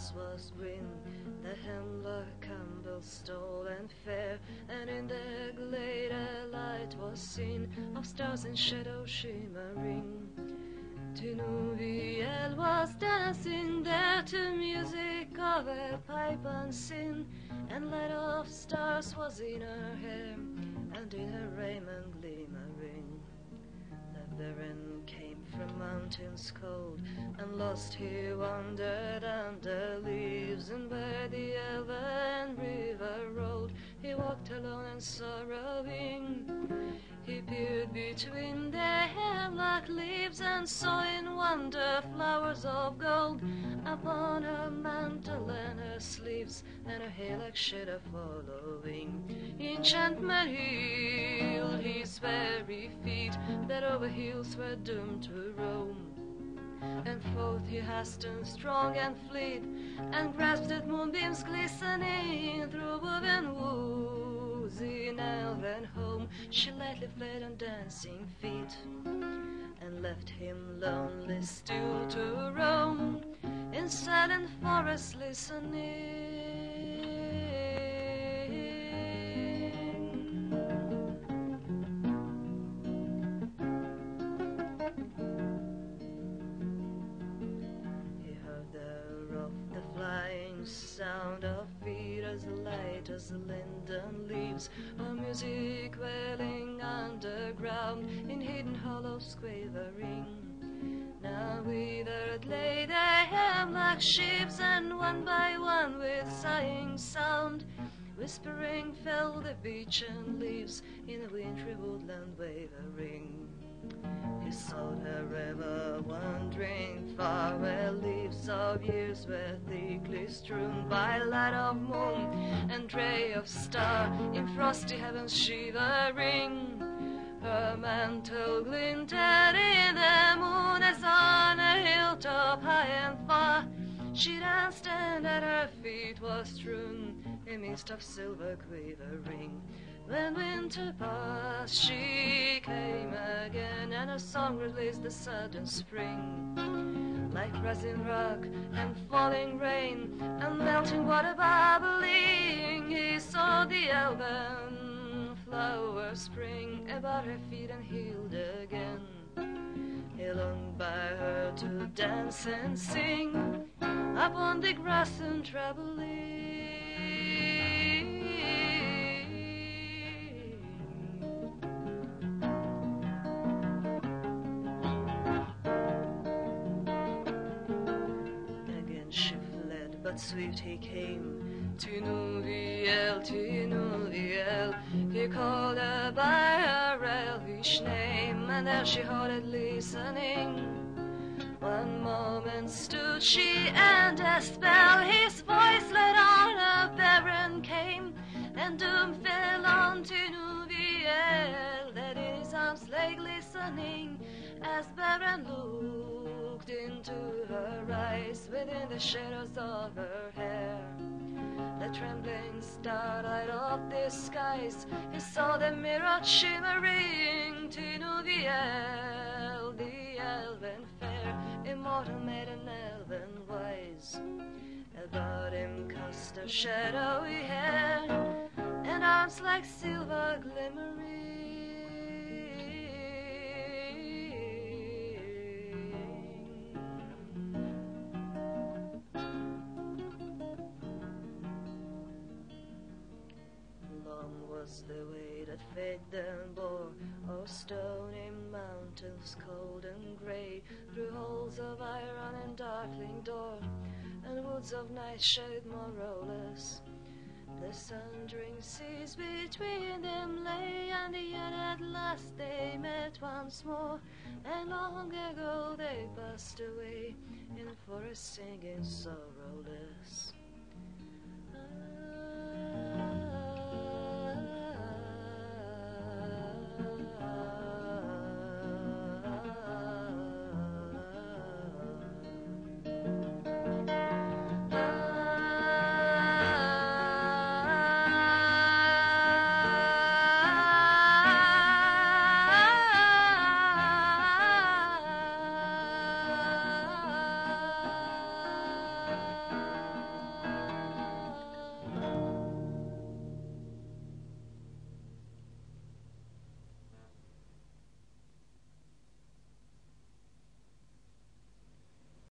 grass was green, the hemlock Campbell stole and fair, and in the glade a light was seen of stars in shadow shimmering. Tinuviel was dancing there to music of a pipe unseen, and light of stars was in her hair, and in her raiment glimmering. The Baron came from mountains cold, and lost he wandered under leaves, and where the elven river rolled, he walked alone and sorrowing. He peered between the hemlock leaves, and saw in wonder flowers of gold upon her mantle and her sleeves, and her hair like shadow following. Enchantment healed his very feet, that over hills were doomed to roam. And forth he hastened strong and fleet, and grasped at moonbeams glistening through woven woods in elven home. She lightly fled on dancing feet, and left him lonely still to roam in silent forests listening. Sound of feet as light as the linden leaves, or music wailing underground in hidden hollows quavering. Now withered lay the hemlock sheaves, and one by one with sighing sound, whispering fell the beechen leaves in the wintry woodland wavering. He sought her ever wandering far, where leaves of years were thickly strewn by light of moon and ray of star in frosty heavens shivering. Her mantle glinted in the moon as on a hilltop high and far. She danced, and at her feet was strewn a mist of silver quivering. When winter passed, she came again, and her song released the sudden spring. Like rising rock and falling rain and melting water bubbling, he saw the elven flower spring about her feet and healed again. He longed by her to dance and sing upon the grass and troubling. But swift he came, Tinuviel, Tinuviel. He called her by her elvish name, and there she halted listening. One moment stood she, and a spell his voice led on a Baron came, and doom fell on Tinuviel, that in his arms lay glistening, as Baron looked into her eyes within the shadows of her hair. The trembling starlight of the skies, he saw the mirror shimmering. Tinuviel, the elven fair, immortal maiden, elven wise. About him cast her shadowy hair, and arms like silver glimmering. Was the way that fate then bore, o'er stony mountains cold and grey, through halls of iron and darkling door, and woods of nightshade more rowless. The sundering seas between them lay, and yet at last they met once more, and long ago they passed away in a forest singing sorrowless.